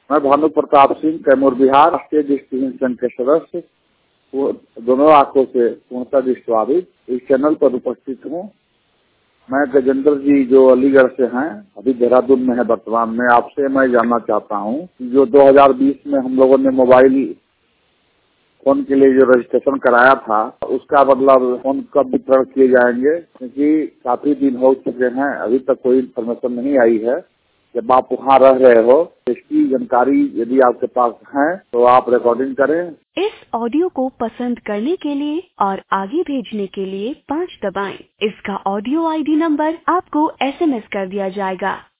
मैं भानु प्रताप सिंह, कैमूर बिहार, राष्ट्रीय दृष्टिहीन संघ के सदस्य, दोनों आंखों से पूर्णतः दृष्टिबाधित इस चैनल पर उपस्थित हूँ। मैं गजेंद्र जी जो अलीगढ़ से हैं, अभी देहरादून में है वर्तमान में। आपसे मैं जानना चाहता हूँ कि जो 2020 में हम लोगों ने मोबाइल फोन के लिए जो रजिस्ट्रेशन कराया था, उसका मतलब फोन कब वितरण किए जाएंगे? क्योंकि काफी दिन हो चुके हैं, अभी तक कोई इन्फॉर्मेशन नहीं आई है। जब आप वहाँ रह रहे हो, इसकी जानकारी यदि आपके पास है तो आप रिकॉर्डिंग करें। इस ऑडियो को पसंद करने के लिए और आगे भेजने के लिए 5 दबाएं। इसका ऑडियो आईडी नंबर आपको SMS कर दिया जाएगा।